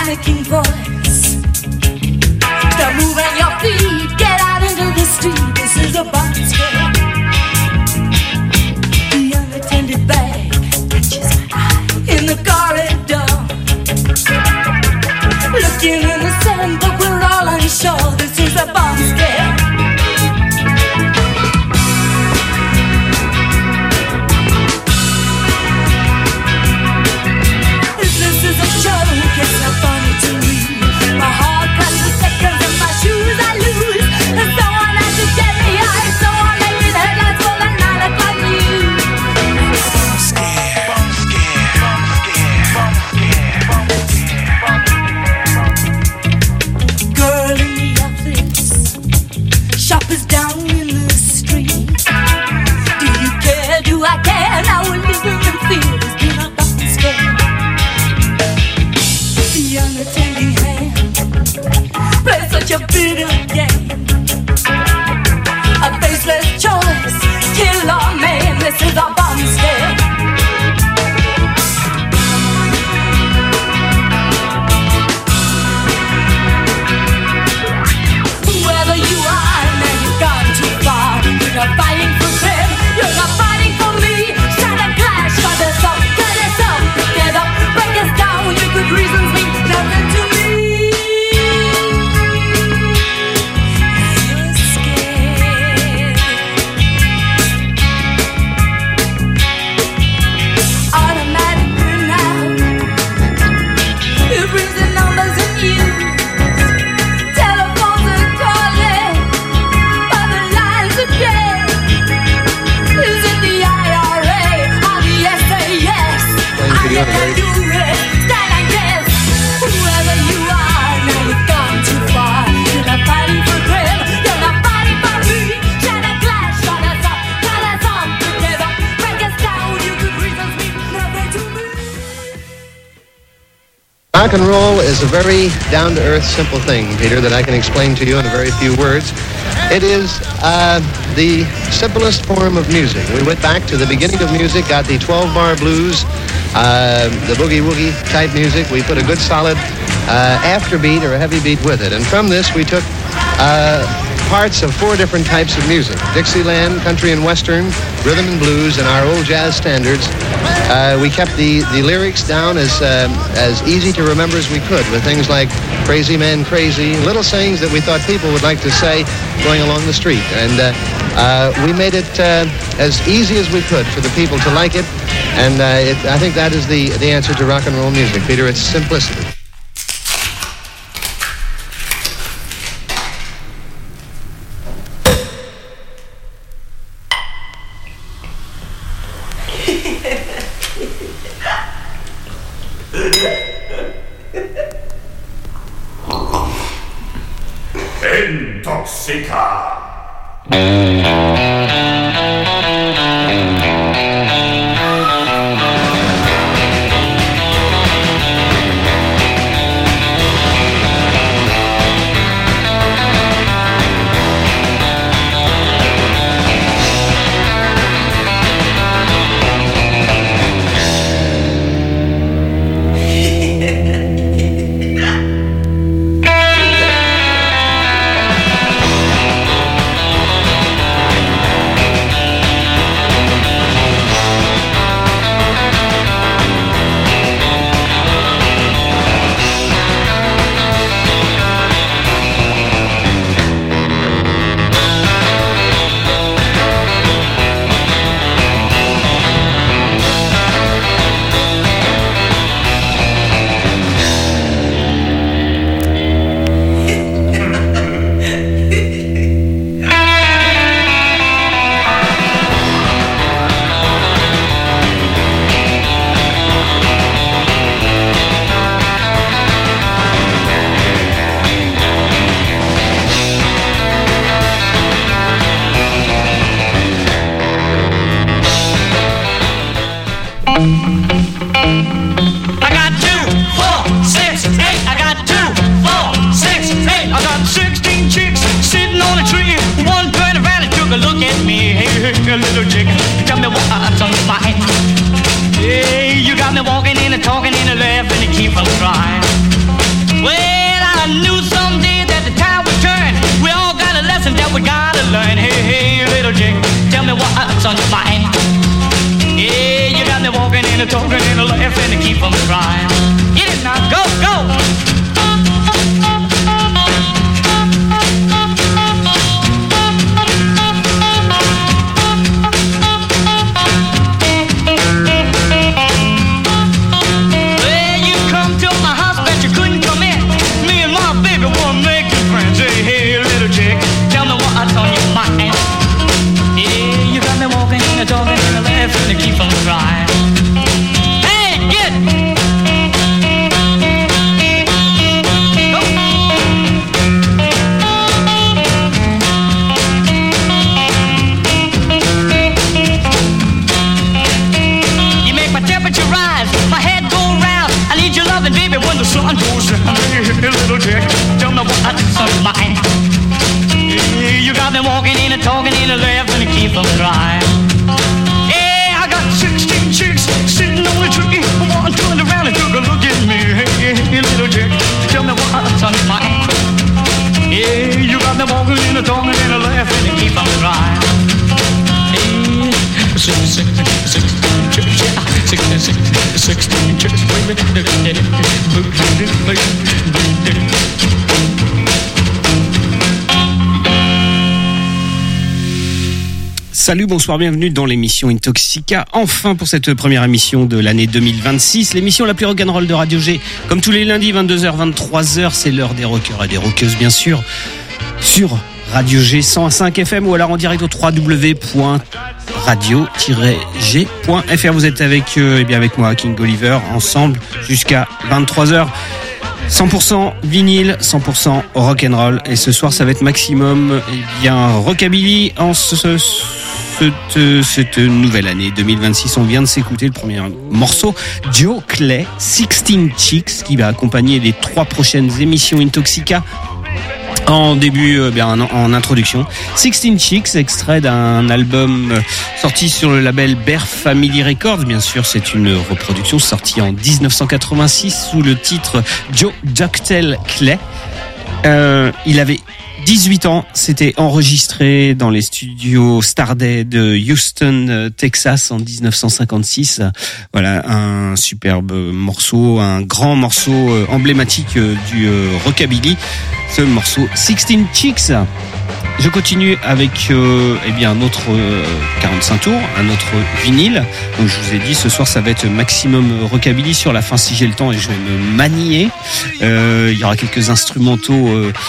panicking voice. Start moving your feet, get out into the street. This is a bomb scare. The unattended bag in the corridor, looking innocent, but we're all unsure. This is a bomb scare. This is a joke, it's not funny to me. My heart crashes seconds and my shoes I lose. And someone has to get me high, someone making headlines for the 9 o'clock news. Bomb scare, bomb scare, bomb scare, bomb scare. Girl in the office, shoppers down in the street. Do you care? Do I care? Now we're living in fear. It's been a bomb scare. The unattending hand plays such a bitter game. A faceless choice, kill or maim. This is a bomb scare. Whoever you are, now you've gone too far. You're not fighting for them, you're not fighting for me. Shatter glass, shut us up, cut us up, pick it up, break us down. Your good reasons mean nothing to me. You're scared. Automatic burnout. It brings the numbers in use. Telephones are calling, other lines are dead. Is it the IRA or the SAS? I never do it. Stand and guess. Whoever you are, now you've gone too far. You're not fighting for them, you're not fighting for me. Shatter glass, shut us up, cut us off, pick it up, break us down. Your good reasons mean nothing to me. Rock and roll is a very down-to-earth, simple thing, Peter, that I can explain to you in a very few words. It is the simplest form of music. We went back to the beginning of music, got the 12-bar blues, the boogie-woogie type music. We put a good solid afterbeat or a heavy beat with it. And from this, we took parts of 4 different types of music: Dixieland, country and western, rhythm and blues, and our old jazz standards. We kept the lyrics down as easy to remember as we could, with things like crazy man crazy, little sayings that we thought people would like to say going along the street. And we made it as easy as we could for the people to like it. And I think that is the answer to rock and roll music, Peter. It's simplicity. Intoxica. I got 2, 4, 6, 8. I got 2, 4, 6, 8. I got 16 chicks sitting on a tree. One pretty valley took a look at me. Hey, hey, little chick, tell me what's on your mind. Hey, you got me walking in and talking in and laughing and keep on crying. what's on your mind. Yeah, you got me walking and talking and laughing to keep from crying. Get it now, go, go! Talking and laughing to keep from crying. Hey, get! Go! You make my temperature rise, my head go round. I need your loving, baby, when the sun goes down. Hey, little chick, tell me what's on your mind. You got me walking in and talking and laughing to keep from crying. Chicks sitting on the tree. One turned around and took a look at me. Hey, little chick, tell me what's on your mind. Yeah, you got me walking in and talking and laughing and keep on crying. Hey, 16 chicks, yeah, 16 chicks, baby. Salut, bonsoir, bienvenue dans l'émission Intoxica. Enfin pour cette première émission de l'année 2026, l'émission la plus rock'n'roll de Radio G. Comme tous les lundis, 22h, 23h, c'est l'heure des rockers et des rockeuses, bien sûr, sur Radio G 101.5 FM ou alors en direct au www.radio-g.fr. Vous êtes avec moi, King Oliver, ensemble jusqu'à 23h. 100% vinyle, 100% rock'n'roll. Et ce soir, ça va être maximum, rockabilly en cette nouvelle année 2026. On vient de s'écouter le premier morceau, Joe Clay, 16 Chicks, qui va accompagner les 3 prochaines émissions Intoxica. En début, en introduction, 16 Chicks, extrait d'un album sorti sur le label Bear Family Records. Bien sûr, c'est une reproduction sortie en 1986 sous le titre Joe Ducktail Clay. Il avait 18 ans, c'était enregistré dans les studios Starday de Houston, Texas en 1956. Voilà, un superbe morceau, un grand morceau emblématique du rockabilly. Ce morceau 16 Chicks. Je continue avec un autre 45 tours, un autre vinyle. Donc je vous ai dit, ce soir ça va être maximum rockabilly. Sur la fin, si j'ai le temps, et je vais me manier. Il y aura quelques instrumentaux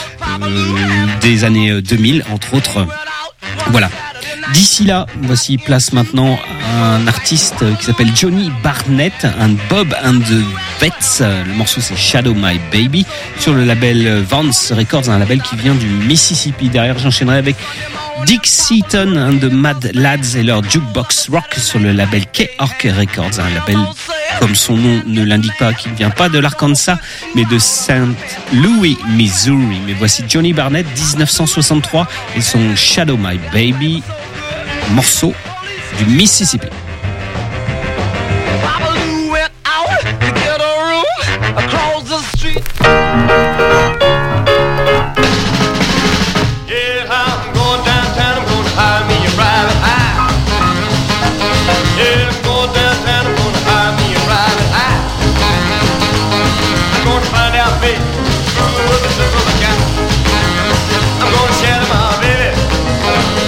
des années 2000, entre autres. Voilà. D'ici là, voici place maintenant à un artiste qui s'appelle Johnny Barnett, un Bob and the Vets. Le morceau c'est Shadow My Baby sur le label Vance Records, un label qui vient du Mississippi. Derrière, j'enchaînerai avec Dick Seaton and the Mad Lads et leur Jukebox Rock sur le label K-Ork Records, un label comme son nom ne l'indique pas, qui ne vient pas de l'Arkansas mais de St. Louis, Missouri. Mais voici Johnny Barnett, 1963, et son Shadow My Baby, morceau du Mississippi.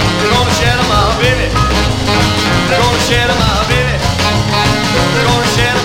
Shadow my baby, gonna shadow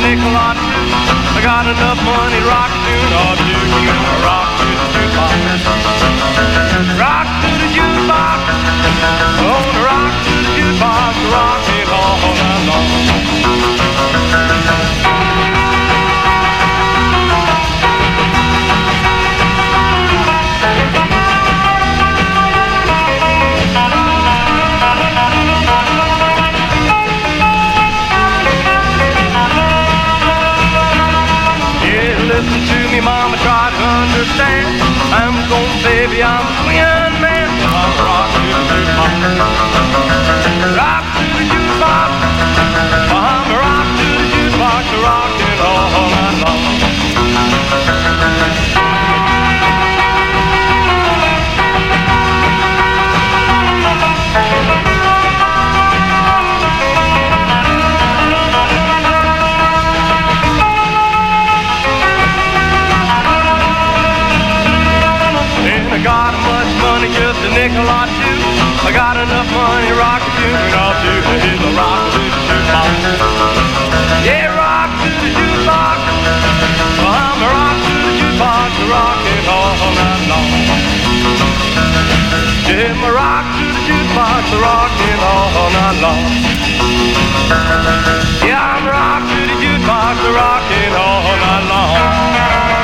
nickel or two. I got enough money, rock tune or two. Rock to the jukebox. Rock to the jukebox. Oh, rock to the jukebox. Rock it all night long. Listen to me, mama, try to understand. I'm going, baby, I'm a swinging man. I'm rock to the jukebox. Rock to the jukebox. I'm a rock to the jukebox, rocking all night long. I got much money, just a nickel or two. I got enough money, rock a tune or two. Here's a rock to the jukebox. Yeah, rock to the jukebox. I'm a rock to the jukebox, rocking all night long. Yeah, my rock to the jukebox, rocking all night long. Yeah, I'm rock to the jukebox, rocking all night long.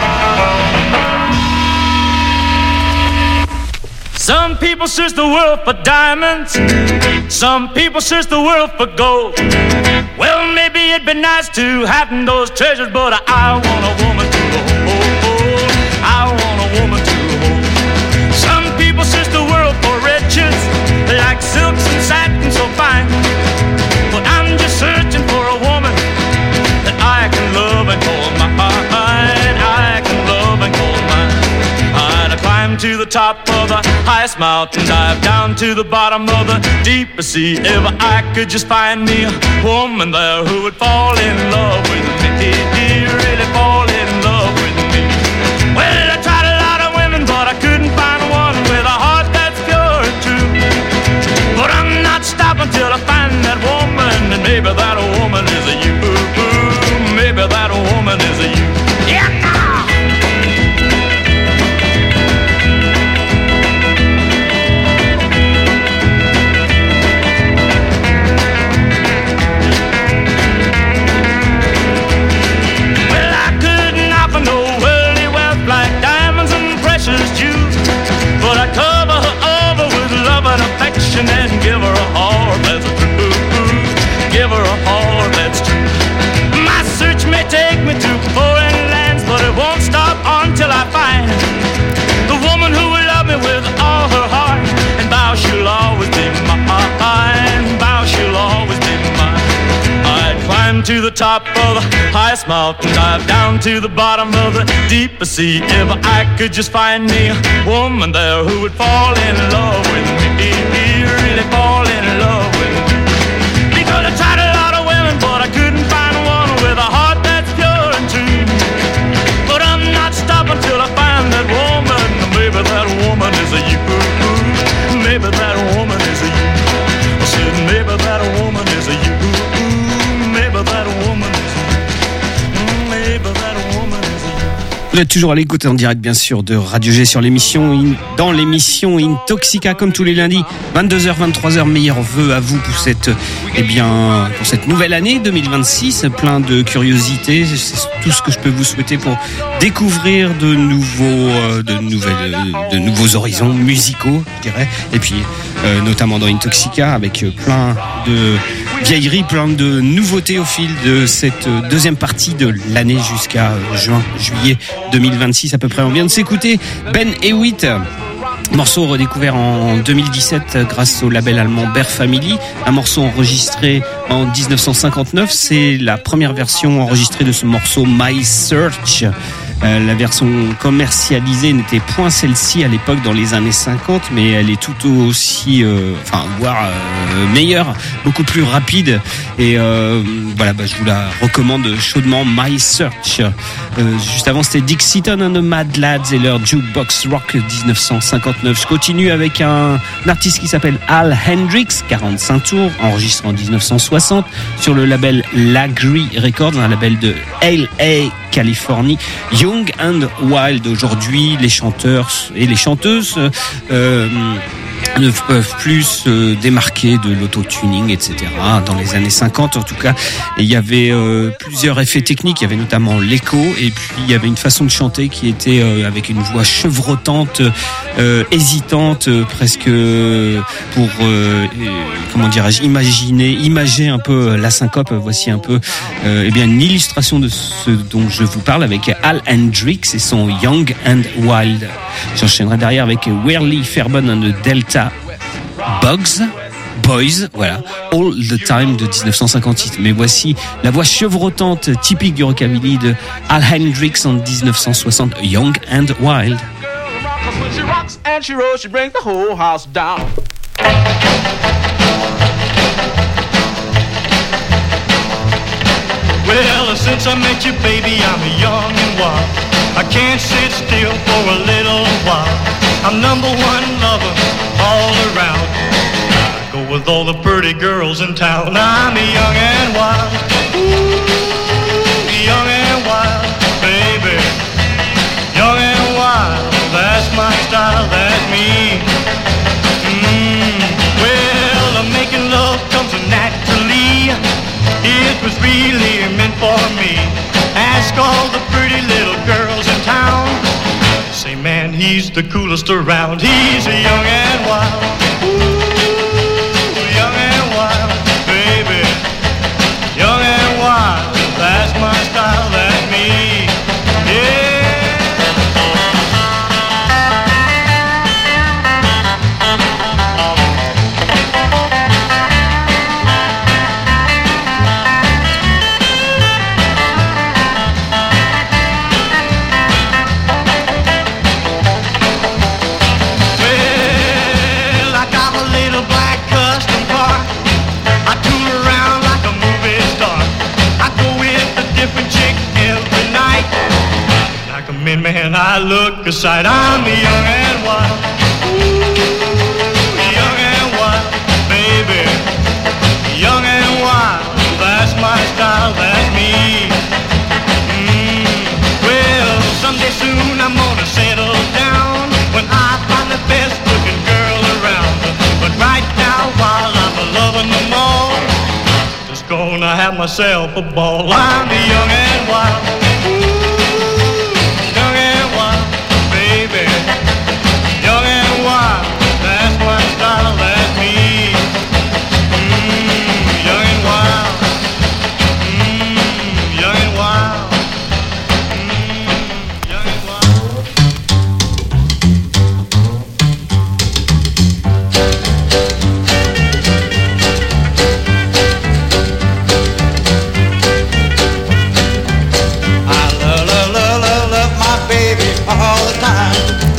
Some people search the world for diamonds. Some people search the world for gold. Well, maybe it'd be nice to have those treasures, but I want a woman to hold. I want a woman to hold. Some people search the world for riches, like silks and satin so fine. But I'm just searching for a woman that I can love and call mine. I can love and call mine. I'd climb to the top of the highest mountain, dive down to the bottom of the deepest sea. If I could just find me a woman there who would fall in love with me, really fall in love with me. Well, I tried a lot of women, but I couldn't find one with a heart that's pure and true. But I'm not stopping till I find that woman, and maybe that woman is a you. Maybe that woman is a you. Yeah, nah. And give her a heart that's true. Give her a heart that's true. My search may take me to foreign lands, but it won't stop until I find the woman who will love me with all her heart, and vow she'll always be mine. Vow she'll always be mine. I'd climb to the top of the highest mountain, dive down to the bottom of the deepest sea. If I could just find me a woman there who would fall in love with me, really fall in love with me. Because I tried a lot of women, but I couldn't find one with a heart that's pure and true. But I'm not stopping till I find that woman. Maybe that woman is a you. Maybe that woman is a you. I said maybe that woman is a you. Maybe that woman is a you. Maybe that woman is a you. Vous êtes toujours à l'écoute en direct, bien sûr, de Radio G sur dans l'émission Intoxica, comme tous les lundis, 22h, 23h. Meilleurs vœux à vous pour cette nouvelle année 2026. Plein de curiosités. C'est tout ce que je peux vous souhaiter pour découvrir de nouveaux horizons musicaux, je dirais. Et puis, notamment dans Intoxica, avec plein de vieilleries, plein de nouveautés au fil de cette deuxième partie de l'année jusqu'à juillet 2026 à peu près. On vient de s'écouter Ben Hewitt, morceau redécouvert en 2017 grâce au label allemand Bear Family, un morceau enregistré en 1959. C'est la première version enregistrée de ce morceau My Search. La version commercialisée n'était point celle-ci à l'époque dans les années 50, mais elle est tout aussi, voire meilleure, beaucoup plus rapide. Et voilà, je vous la recommande chaudement. My Search. Juste avant, c'était Dick Seaton and the Mad Lads et leur Jukebox Rock 1959. Je continue avec un artiste qui s'appelle Al Hendrix, 45 tours, enregistré en 1960 sur le label Lagri Records, un label de LA, Californie. Young and Wild. Aujourd'hui, les chanteurs et les chanteuses ne peuvent plus se démarquer de l'auto-tuning, etc. Dans les années 50, en tout cas, il y avait plusieurs effets techniques. Il y avait notamment l'écho, et puis il y avait une façon de chanter qui était avec une voix chevrotante, hésitante, presque pour comment dirais-je, imager un peu la syncope. Voici un peu une illustration de ce dont je vous parle avec Al Hendrix et son Young and Wild. J'enchaînerai derrière avec Whirly Fairbairn and the Delta Boys, voilà, All the Time de 1958. Mais voici la voix chevrotante typique du rockabilly de Al Hendrix en 1960, Young and Wild. When she rocks and she rolls, she brings the whole house down. Well, since I met you, baby, I'm young and wild. I can't sit still for a little while. I'm number one lover all around. I go with all the pretty girls in town. I'm young and wild. Ooh, young and wild, baby. Young and wild, that's my style, that's me. Well, making love comes naturally. It was really meant for me. Ask all the pretty little girls in town. Say, man, he's the coolest around. He's young and wild. Ooh, young and wild, baby. Young and wild, that's my style, that's me. Yeah. Man, I look aside, I'm young and wild. Ooh, young and wild, baby. Young and wild, that's my style, that's me. Well, someday soon I'm gonna settle down when I find the best looking girl around. But right now, while I'm loving them all, just gonna have myself a ball. I'm young and wild. Young and wild, that's my style, that's me. Young and wild, young and wild, young and wild. I love my baby all the time.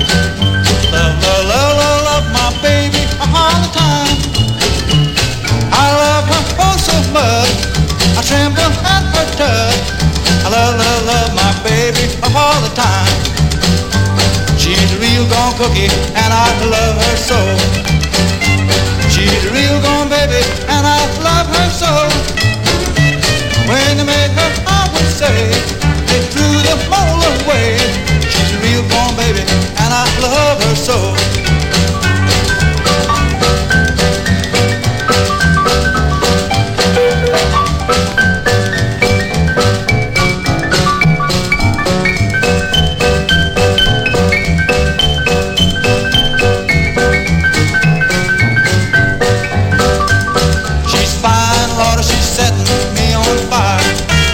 Love my baby all the time. I love her oh so much, I tremble at her touch. I love my baby all the time. She's a real gone cookie and I love her so. She's a real gone baby and I love her so. When you make her always say, they threw the molar away. She's a real gone baby and I love her so. She's fine, Lord, she's setting me on fire.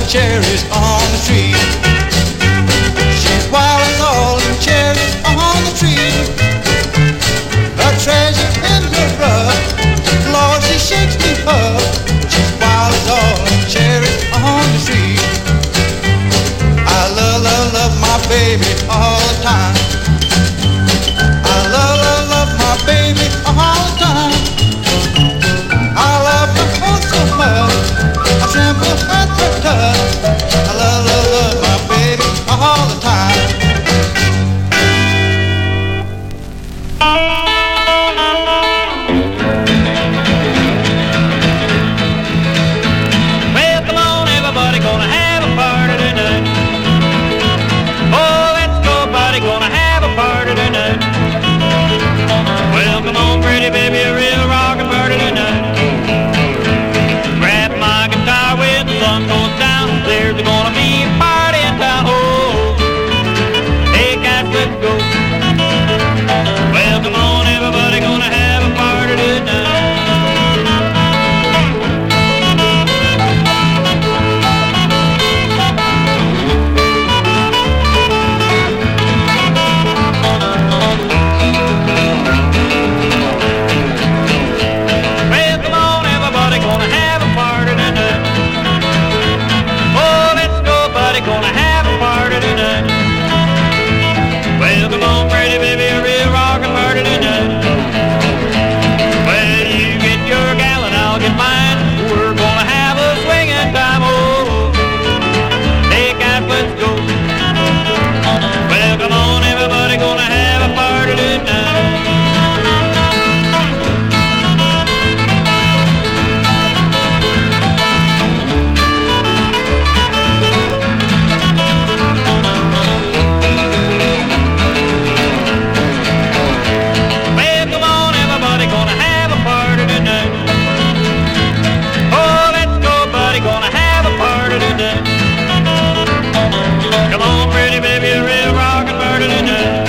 cherries on the tree. She's wild as all the cherries on the tree. A treasure in her rug, Lord, she shakes me up. She's wild as all the cherries on the tree. I love, love, love my baby all the time. I love, love, love my baby all the time. I love her oh so much, I tremble at her touch. I love, love, love my baby all the time. Well, come on, everybody, gonna have a party tonight. Oh, let's go, buddy, gonna have a party tonight. Well, come on, pretty baby, a real rockin' party tonight. Grab my guitar when the sun goes down. There's gonna be a party in town. Oh, hey, guys, let's go. Well, come on, everybody, gonna have a party tonight. Well, come on, everybody, gonna have a party tonight. Oh, let's go, buddy, gonna have a party tonight. Well, come on, pretty baby, a real rockin' party tonight. Well, you get your gal and I'll get mine. We're gonna have a swingin' time. Oh, hey, guys, let's go. Well, come on, everybody, gonna have a party tonight. Well, come on, everybody, gonna have a party tonight. Oh, let's go, buddy, gonna have a party tonight. Come on, pretty baby, a real rockin' party tonight.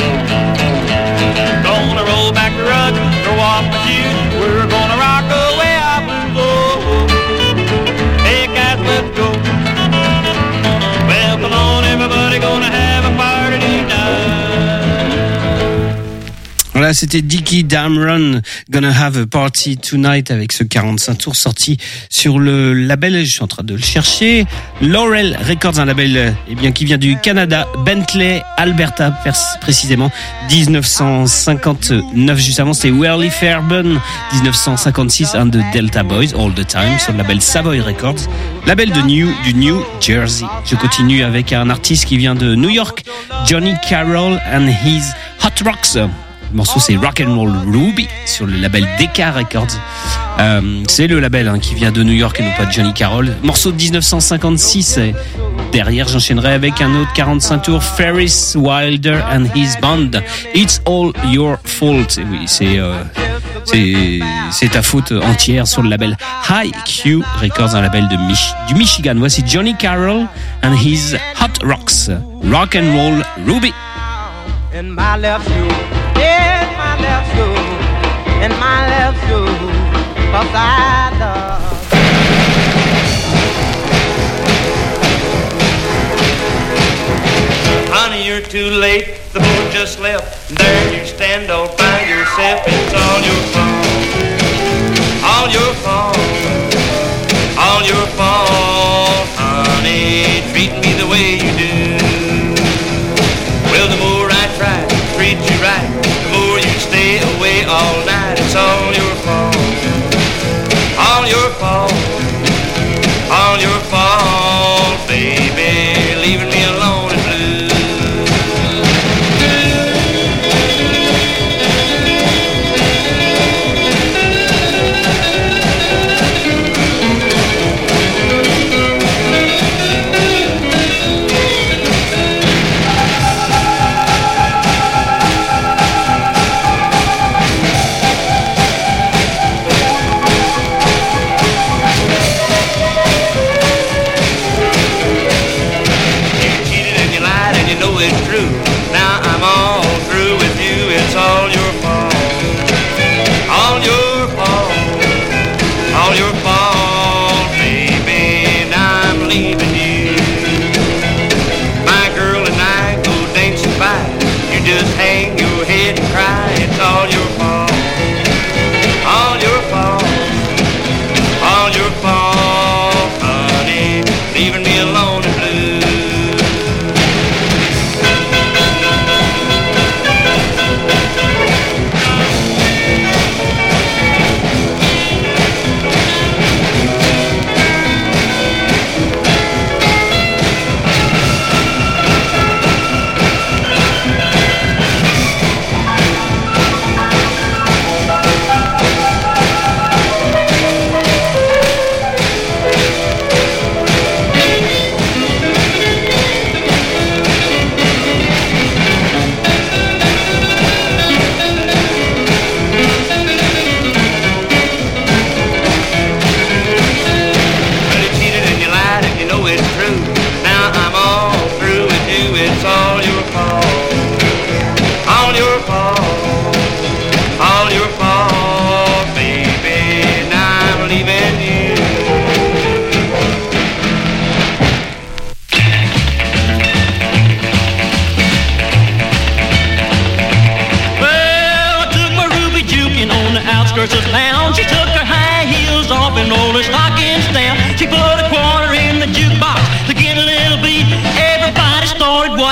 Gonna roll back the rug, throw off my shoes. We're gonna rock away our blues. Oh, hey, guys, let's go. Well, come on, everybody, gonna have a party tonight. Voilà, c'était Dickie Damron, Gonna Have a Party Tonight, avec ce 45 tours sorti sur le label, je suis en train de le chercher, Laurel Records, un label qui vient du Canada, Bentley, Alberta précisément, 1959. Juste avant, c'était Whirly Fairbairn, 1956, un de Delta Boys, All the Time, sur le label Savoy Records, label du New Jersey. Je continue avec un artiste qui vient de New York, Johnny Carroll and His Hot Rocks. Le morceau, c'est Rock and Roll Ruby sur le label Decca Records. C'est le label qui vient de New York et non pas de Johnny Carroll. Morceau de 1956. Et derrière, j'enchaînerai avec un autre 45 tours, Ferris Wilder and His Band. It's All Your Fault. Et oui, c'est ta faute entière sur le label High Q Records, un label du Michigan. Voici Johnny Carroll and His Hot Rocks. Rock and Roll Ruby. In my left shoe, in my left shoe, in my left shoe, 'cause I love. Honey, you're too late, the boat just left. There you stand all by yourself, it's all your fault. All your fault, all your fault. Honey, treat me the way you do. Well, the more I try to treat you right, the more you stay away all night. It's all your fault, all your fault, all your fault, baby. Leaving me alone and blue.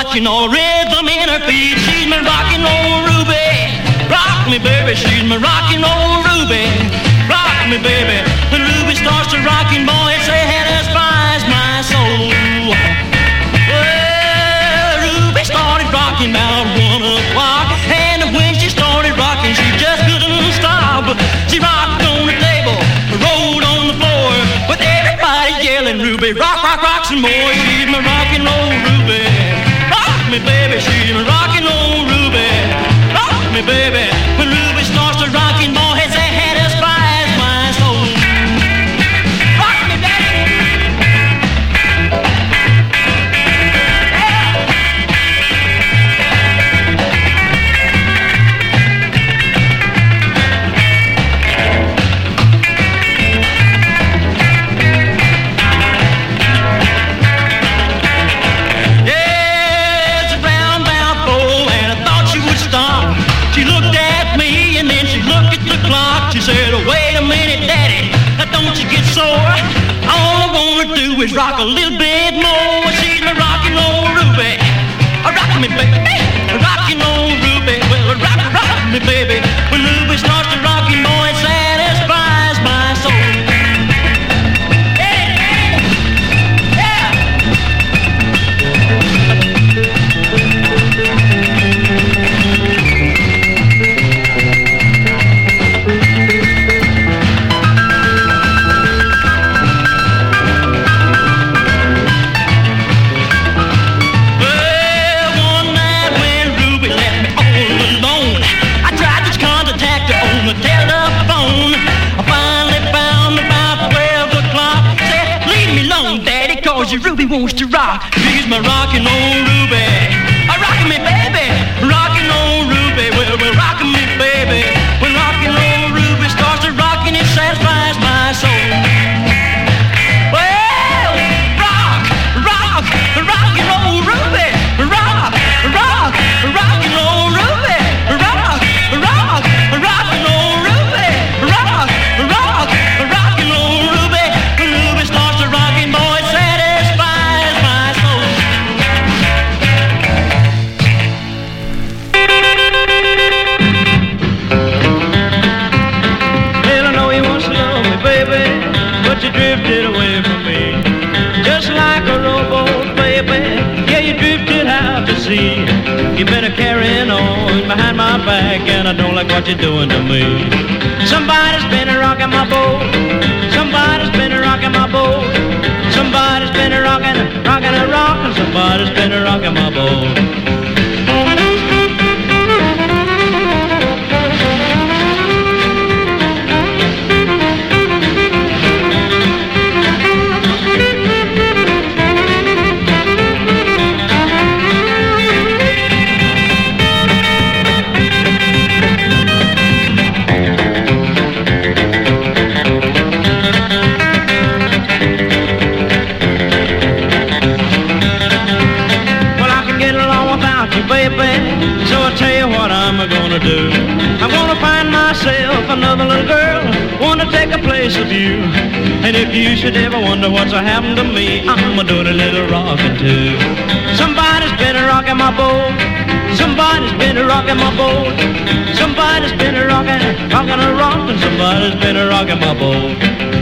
but you know rhythm in her feet. She's my rockin' old Ruby. Rock me, baby, she's my rockin' old Ruby. Rock me, baby. When Ruby starts to rockin', boy, it's a head as fine as my soul. Well, Ruby started rockin' about 1 o'clock, and when she started rockin', she just couldn't stop. She rocked on the table, rolled on the floor, with everybody yelling, Ruby, rock, rock, rock some more. She's my rockin' old Ruby. Rock me, baby, she's my rockin' old Ruby. Rock me, baby. When Ruby starts to rockin', boy, it's a head as fine as my soul. Rock me, baby. She said, wait a minute, Daddy, don't you get sore? All I wanna do is rock a little bit more. She's my rockin' old Ruby. Rock me, baby. Rockin' old Ruby. Well, rock me, baby. When Ruby starts to rockin', boy, it satisfies my soul. Ruby wants to rock. She's my rockin' old Ruby. Rockin' me, baby. Rockin' old Ruby. Well, rockin' me, baby. When rockin' old Ruby starts to rockin', it satisfies my soul. Well, rock, rockin' old Ruby. Rock, rockin' old Ruby. Rock, rockin' old Ruby. Rock, rockin' old Ruby. When Ruby starts to rockin', boy, it's you drifted away from me, just like a rowboat, baby. Yeah, you drifted out to sea. You've been a-carrying on behind my back, and I don't like what you're doing to me. Somebody's been a-rocking my boat. Somebody's been a-rocking my boat. Somebody's been a-rocking, rocking a rockin'. Somebody's been a-rocking my boat. So I tell you what I'm gonna do. I'm gonna find myself another little girl, wanna take a place of you. And if you should ever wonder what's happened to me, I'm doing a little rockin' too. Somebody's been a-rockin' my boat. Somebody's been a-rockin' my boat. Somebody's been a-rockin', rockin' a rockin'. Somebody's been a-rockin' my boat.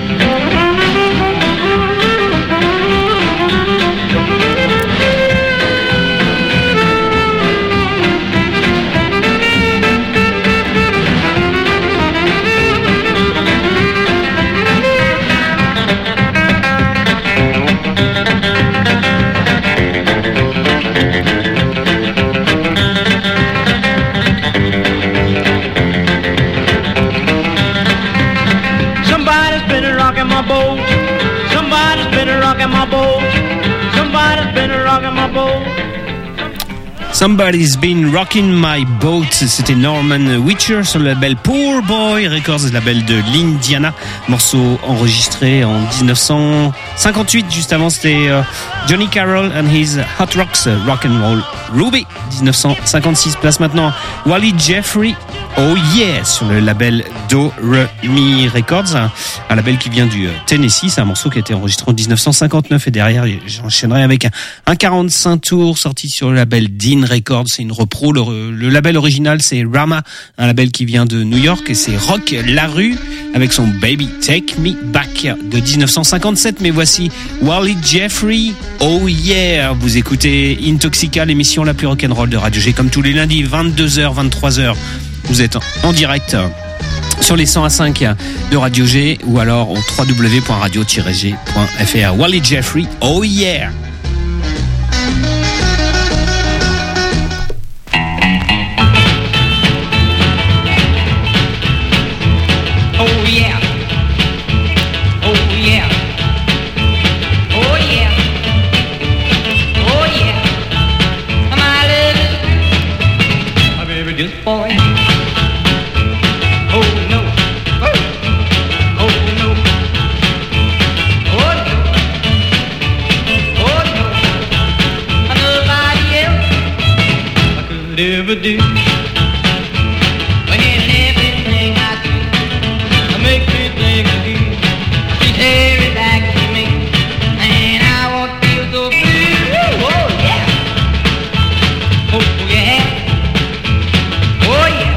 My boat. Somebody's been a-rockin' my boat. Somebody's been a-rockin' my boat. Somebody's Been Rockin' My Boat, c'était Norman Witcher sur le label Poor Boy Records, le label de l'Indiana, morceau enregistré en 1958. Juste avant, c'était Johnny Carroll and his Hot Rocks Rock'n'Roll Ruby, 1956. Place maintenant Wally Jeffrey Oh Yeah sur le label Do Re Mi Records, un label qui vient du Tennessee. C'est un morceau qui a été enregistré en 1959 et derrière j'enchaînerai avec un 45 tours sorti sur le label Dean Records. C'est une repro. Le label original c'est Rama, un label qui vient de New York, et c'est Rock Larue avec son Baby Take Me Back de 1957. Mais voici Wally Jeffrey, Oh Yeah. Vous écoutez Intoxica, l'émission la plus rock'n'roll de Radio G, comme tous les lundis 22h 23h. Vous êtes en direct sur les 101.5 de Radio G ou alors au www.radio-g.fr. Wally Jeffrey, Oh Yeah. Oh yeah. Oh yeah. Oh yeah. Oh yeah. My little, my baby just boy. Oh no. Oh no. Oh no. Oh no. Nobody else I could ever do. When in everything I do, I make me think of you. She's very back to me, and I won't feel so blue. Oh yeah. Oh yeah. Oh yeah.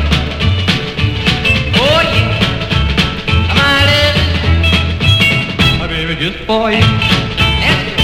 Oh yeah. My little, my baby just for you. That's it.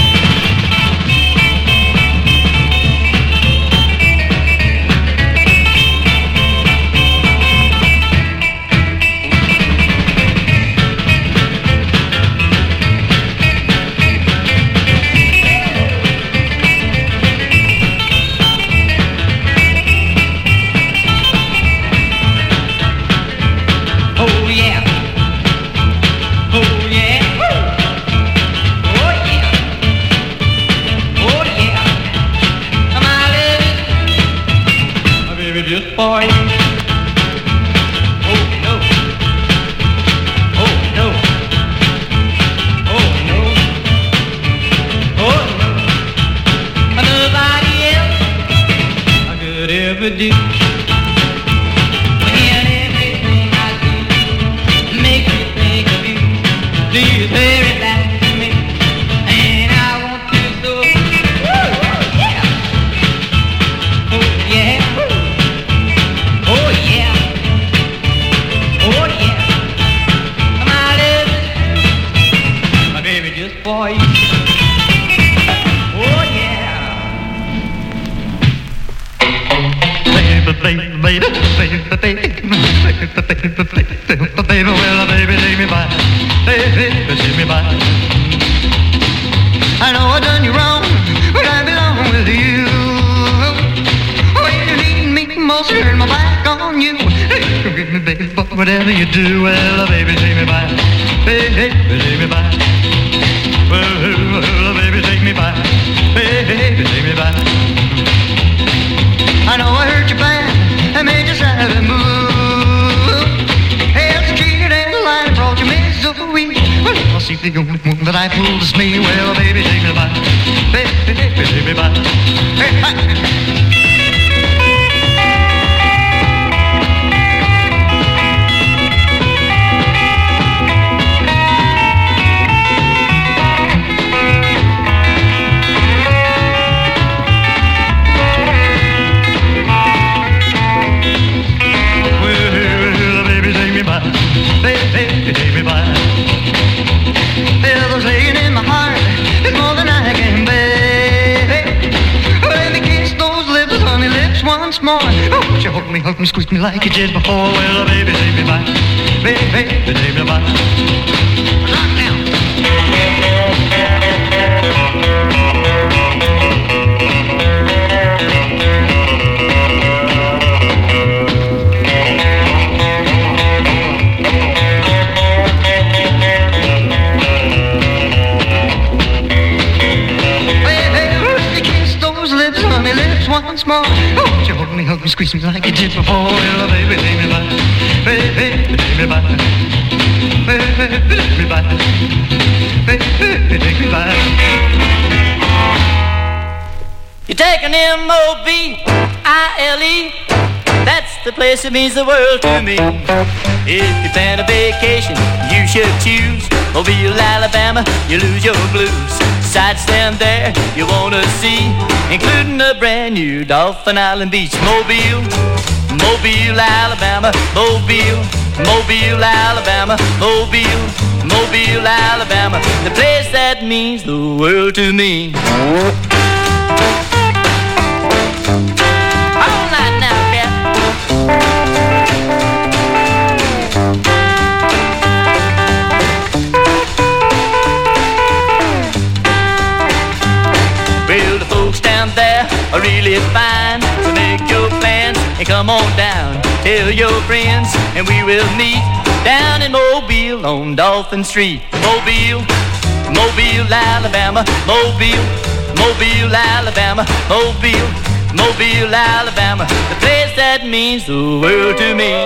Oh yeah. Oh yeah. Oh yeah. Oh yeah. My little, my baby just for you. Oh no. Oh no. Oh no. Oh no. Nobody else I could ever do. When everything I do makes me think of you. Please hurry back to me, and I want to so. Yeah. Oh yeah. Oh yeah. Oh yeah. My little, my baby just for you. Oh yeah. Baby, well, baby, take me by. Baby, take me by. I know I done you wrong, but I belong with you. When you need me most, turn my back on you. Forgive me, baby, but whatever you do, well, baby, take me by. Baby, take me by. Well, baby, take me by. Baby, take me by. I know I hurt you bad, I made you sad and move. Held you cheated and the line brought you misery. Well, I'll see the only one that I pulled is me. Well, baby, take me by. Baby, take me by. Hey, hi. Baby, take me by. There's laying in my heart, it's more than I can bear. Let me kiss those lips, honey lips once more. Oh, would you hold me, squeeze me like you did before? Well, baby, take me by. Baby, take me by. Rock now. Once more, oh, you hold me, squeeze me like you did before. Well, baby, take me by. Baby, take me by. Baby, take me by. Baby, take me by. You take an M-O-B-I-L-E That's the place that means the world to me. If you plan a vacation, you should choose Mobile, Alabama, you lose your blues. Sights down there you wanna see, including a brand new Dolphin Island beach. Mobile, Mobile, Alabama, Mobile, Mobile, Alabama, Mobile, Mobile, Alabama, the place that means the world to me. All night now, Cap. Well, the folks down there are really fine, so make your plans and come on down. Tell your friends and we will meet down in Mobile on Dolphin Street. Mobile, Mobile, Alabama, Mobile, Mobile, Alabama, Mobile, Mobile, Alabama, the place that means the world to me.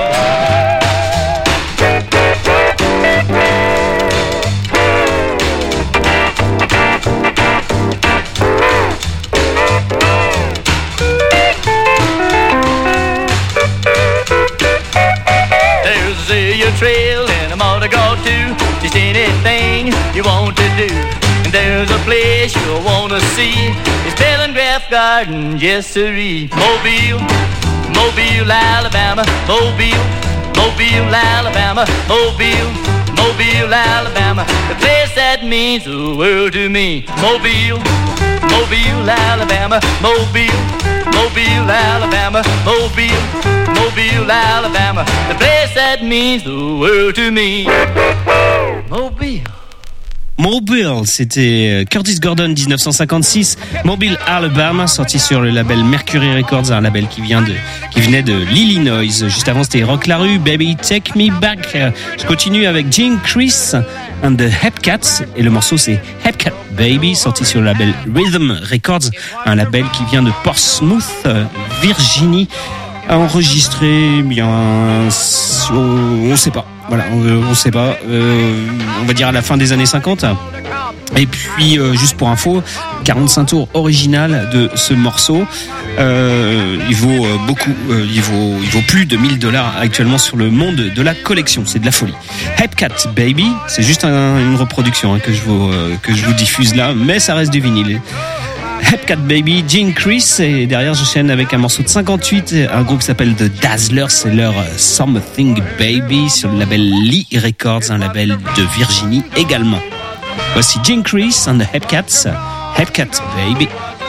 Your trail and I'm on to go to just anything you want to do. And there's a place you'll want to see, it's Telegraph Garden, yes sirree. Mobile, Mobile, Alabama, Mobile, Mobile, Alabama, Mobile, Mobile, Alabama, the place that means the world to me. Mobile, Mobile, Alabama, Mobile, Mobile, Alabama, Mobile, Mobile, Alabama, the place that means the world to me. Mobile. Mobile, c'était Curtis Gordon, 1956. Mobile, Alabama, sorti sur le label Mercury Records, un label qui venait de l'Illinois. Juste avant, c'était Rock La Rue, Baby Take Me Back. Je continue avec Gene Chris and the Hepcats, et le morceau c'est Hepcat Baby, sorti sur le label Rhythm Records, un label qui vient de Portsmouth, Virginie. Enregistré, bien, on sait pas. Voilà, on sait pas. On va dire à la fin des années 50. Et puis, juste pour info, 45 tours original de ce morceau. Il vaut beaucoup. Il vaut plus de $1000 actuellement sur le monde de la collection. C'est de la folie. Hepcat Baby, c'est juste une reproduction que je vous diffuse là, mais ça reste du vinyle. Hepcat Baby, Gene Chris, et derrière j'enchaîne avec un morceau de 58, un groupe qui s'appelle The Dazzlers, c'est leur Something Baby sur le label Lee Records, un label de Virginie également. Voici Gene Chris and the Hepcats, Hepcat Baby.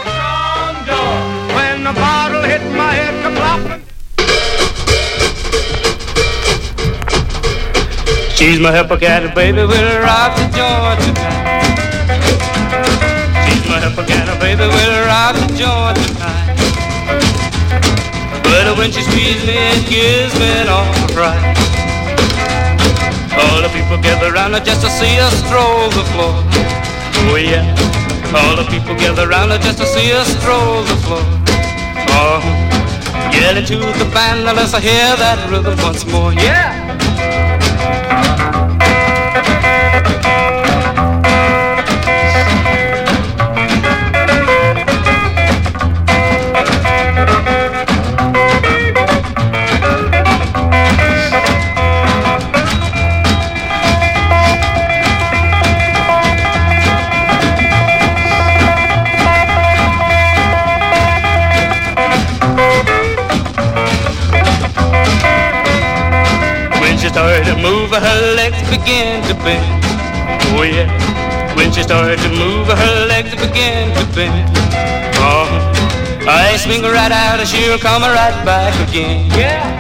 When the bottle hit my head, ka-plop. She's my Hepcat baby, we'll rock the joint tonight. My Hepcat baby will rock the joint tonight. But when she squeezes me, it gives me an awful fright. All the people gather round her just to see her stroll the floor. Oh yeah, all the people gather round her just to see her stroll the floor. Oh, yelling to the band, now let's hear that rhythm once more. Yeah. Started to move, her legs began to bend. Oh yeah, when she started to move, her legs began to bend. Oh, I swing her right out and she'll come right back again. Yeah.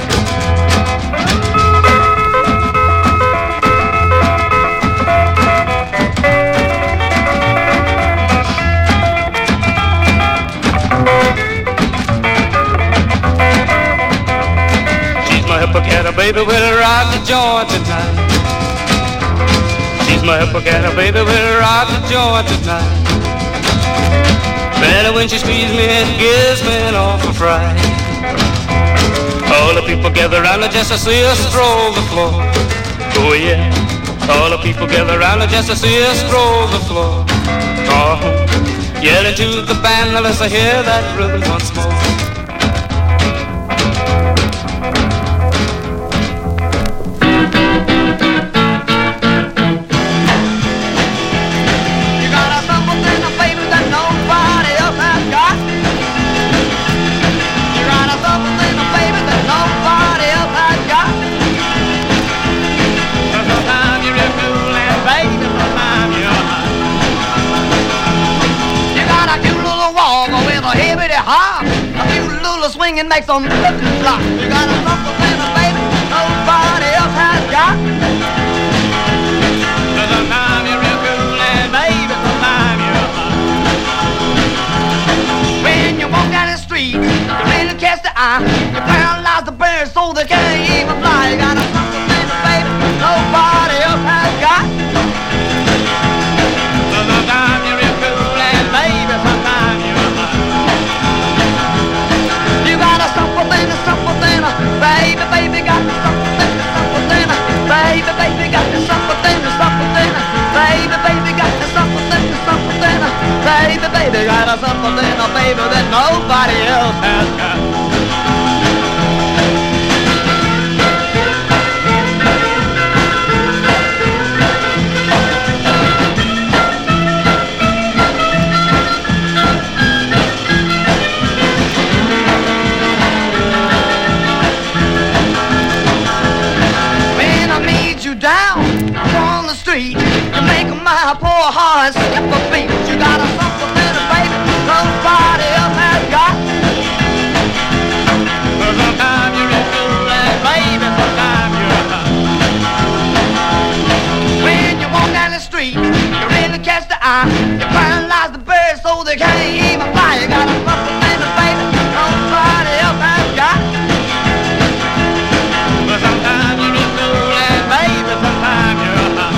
Hepcat baby, we'll rock the joint tonight. She's my Hepcat baby, we'll rock the joint tonight. Better when she squeezes me, it gives me an awful fright. All the people gather round her just to see her stroll the floor. Oh yeah, all the people gather round her just to see her stroll the floor. Oh, yelling to the band, now let's hear that rhythm once more. with a heavy hop. A few little swinging makes them flop. You got a something, baby, nobody else has got. Sometimes you're real cool and baby, sometimes you're hot. When you walk down the street, you really catch the eye. You paralyze the birds so they can't even fly. You got a something, baby, nobody else has got. Sometimes you're real cool and baby, sometimes you're hot. You got a something, baby, baby, got the something, baby, baby, got the something, baby, baby, got the something, baby, baby, got a something, baby, that nobody else has got. You make my poor heart skip a beat. You got a something, baby, nobody else has got. Sometimes you're real cool and baby, sometimes you're hot. When you walk down the street, you really catch the eye. You paralyze the birds so they can't even fly. You got a something, baby, nobody else has got. But sometimes you're real cool and baby, sometimes you're hot.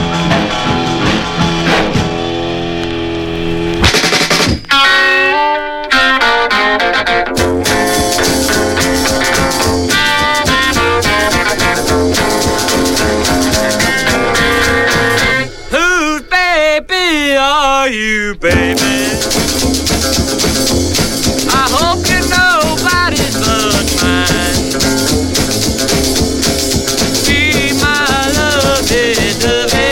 Whose baby are you, baby? I hope you're nobody's but mine. Be my lovey-dovey,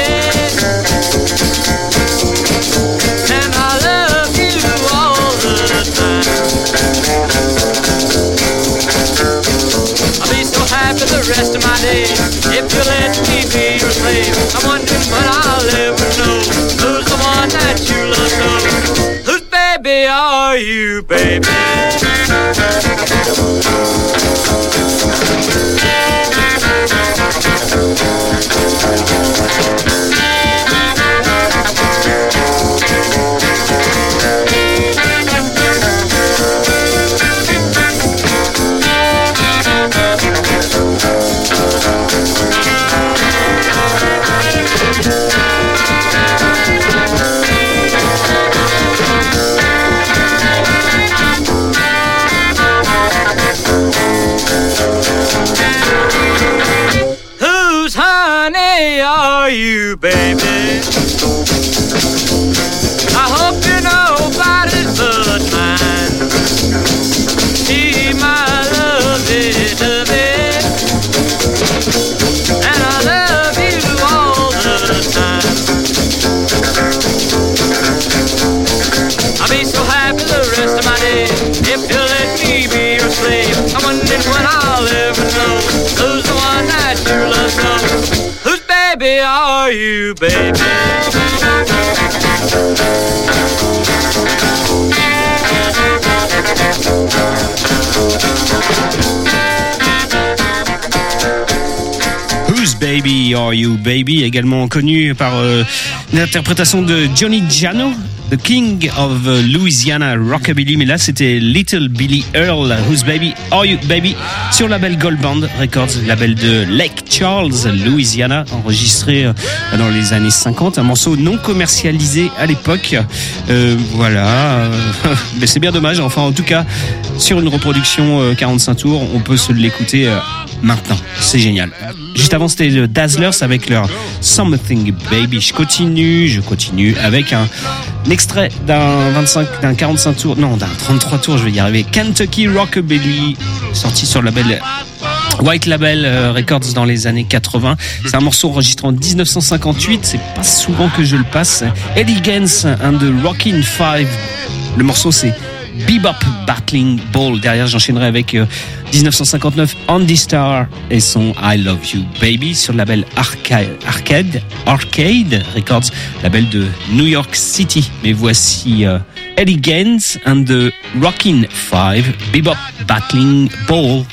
and I love you all the time. I'll be so happy the rest of my days if you let me be your slave. I'm wondering when I'll ever know who's the one that you love so. Whose baby are you, baby? Whose honey are you, baby? I hope you nobody's but mine. Be my lovey-dovey, and I love you all the time. I'll be so happy the rest of my days if you let me be your slave. I'm wondering when I'll ever know who's the one that you love so. Whose baby are you, baby? Whose Baby Are You Baby, également connu par l'interprétation de Johnny Giano, The King of Louisiana Rockabilly, mais là c'était Little Billy Earl, Whose Baby Are You Baby, sur le label Gold Band Records, label de Lake Charles, Louisiana, enregistré dans les années 50, un morceau non commercialisé à l'époque. Voilà, mais c'est bien dommage, enfin en tout cas sur une reproduction 45 tours, on peut se l'écouter maintenant, c'est génial. Juste avant c'était le Dazzlers avec leur Something Baby. Je continue avec un extrait d'un 45 tours, non d'un 33 tours, je vais y arriver. Kentucky Rockabilly, sorti sur le label White Label Records dans les années 80. C'est un morceau enregistré en 1958, c'est pas souvent que je le passe. Elegance and the Rockin' Five. Le morceau c'est Bebop Battling Ball. Derrière, j'enchaînerai avec 1959 Andy Starr et son I Love You Baby sur le label Arcade Records, label de New York City. Mais voici Eddie Gaines and the Rockin' Five, Bebop Battling Ball.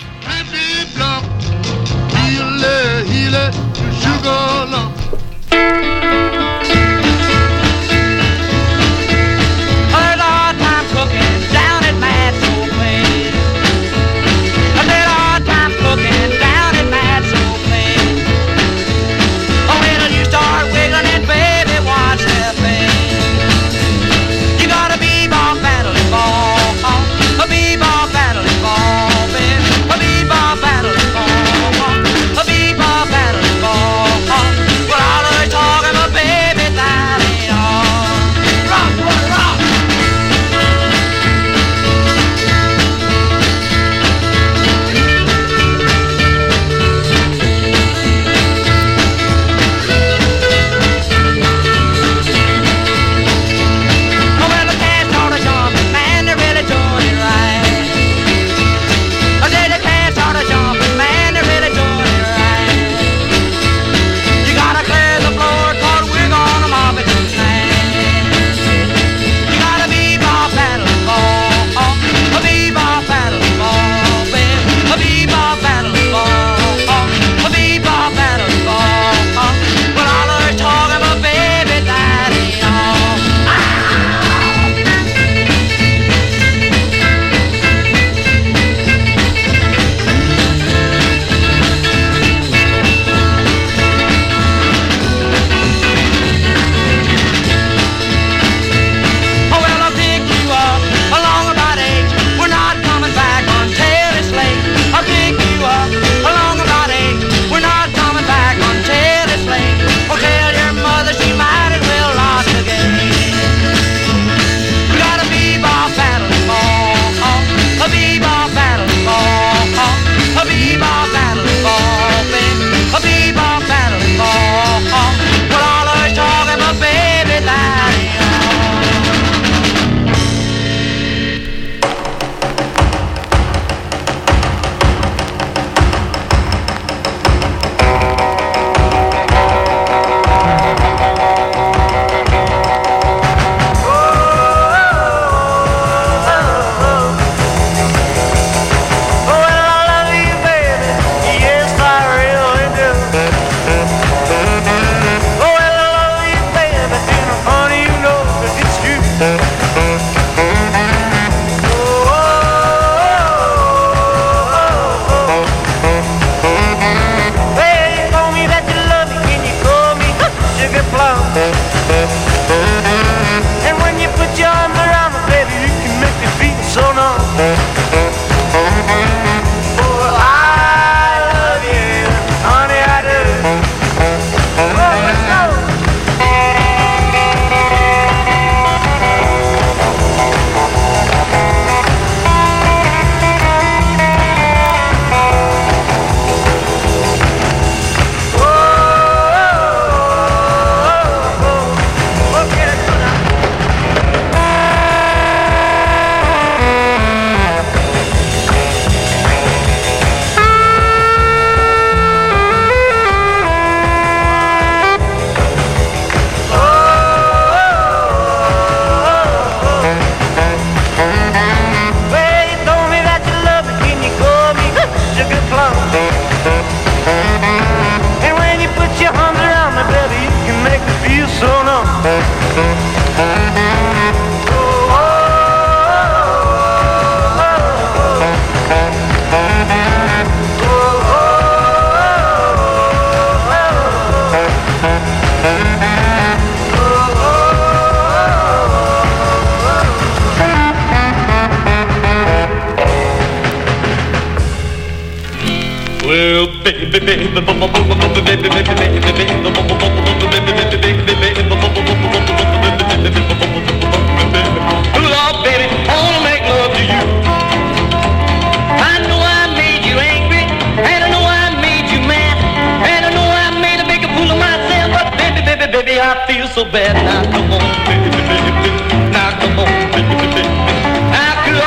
I feel so bad now. Come on, baby, baby, now come on, baby, baby. I could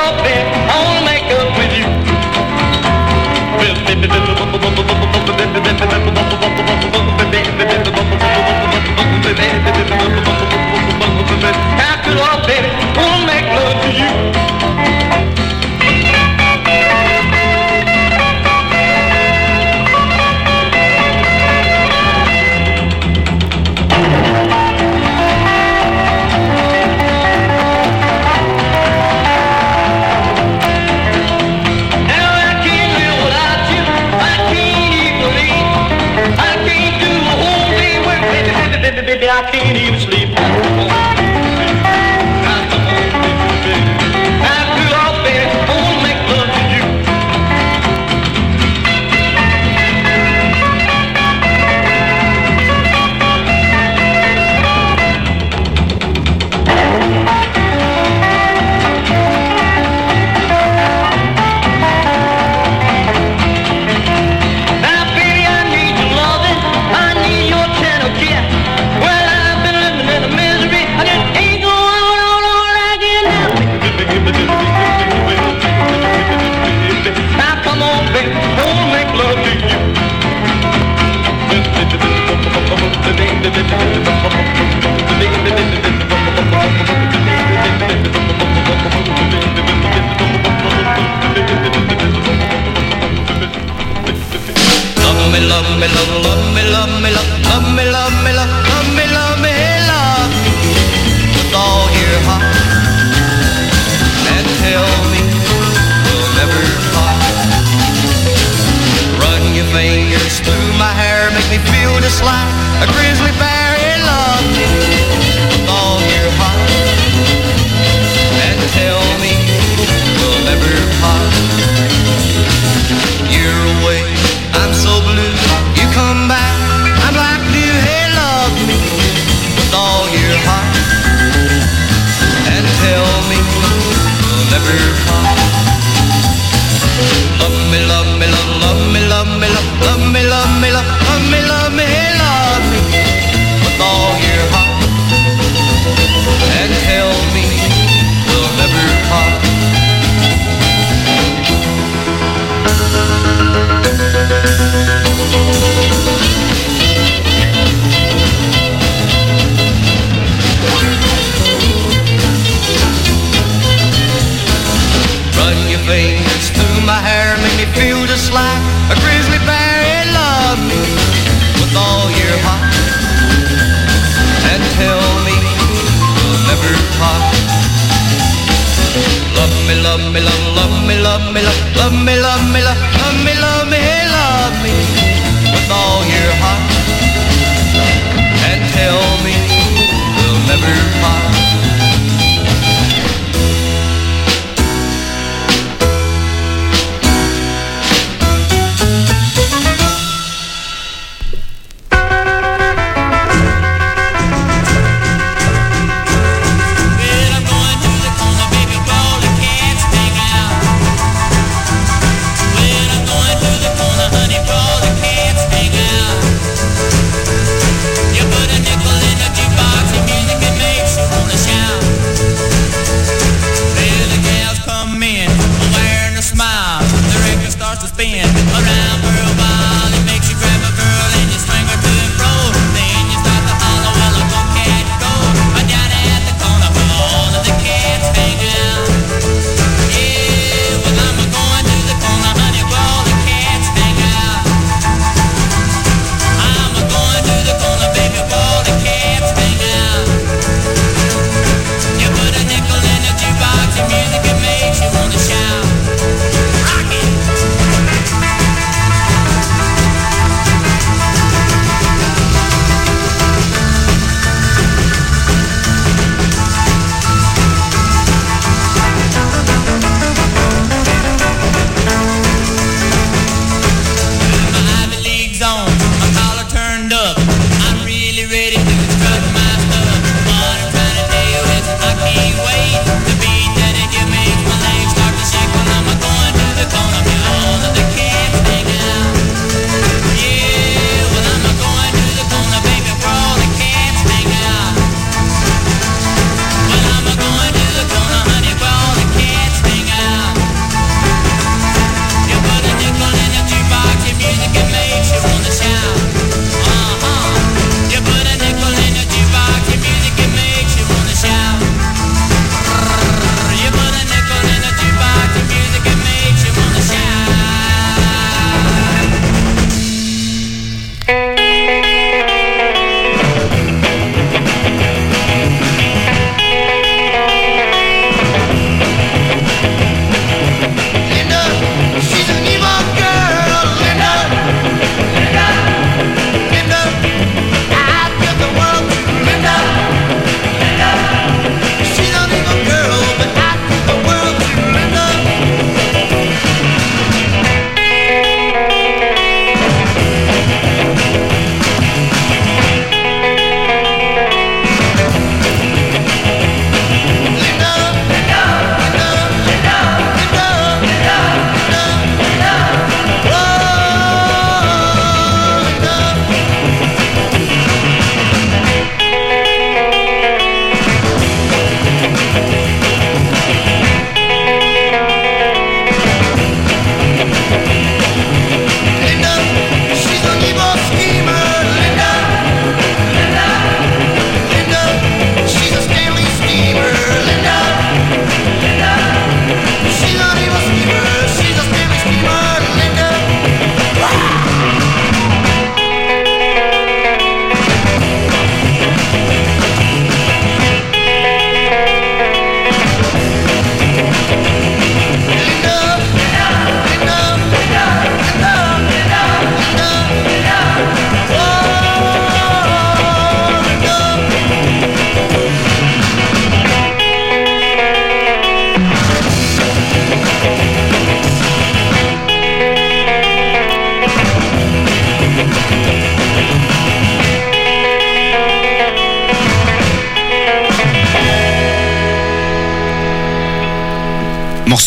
love me, love, love me, love me, love, love me, love me, love, love me, love me, hey, love me with all your heart, and tell me we'll never part. Run your fingers through my hair, make me feel just like a grizzly bear. Hey, love me with all your heart, and tell me we'll never part. You're away, I'm so blue. You come back, I'm like new. Hey, love me with all your heart, and tell me we'll never part. Love me, love me, love, love me, love me, love, love me, love me, love, love me, love me, hey, love me with all your heart, and tell me we'll never part. Run your fingers through my hair, make me feel just like a grizzly bear. Hey, love me with all your heart, and tell me we'll never part. Love me, love me, love, love me, love me, love, love me, love me, love, love me, love me, hey, love me with all your heart, and tell me we'll never part. Music it makes you wanna shout. Rock it.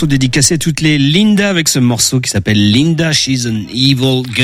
morceau dédicacé à toutes les Linda avec ce morceau qui s'appelle Linda, She's an Evil Girl.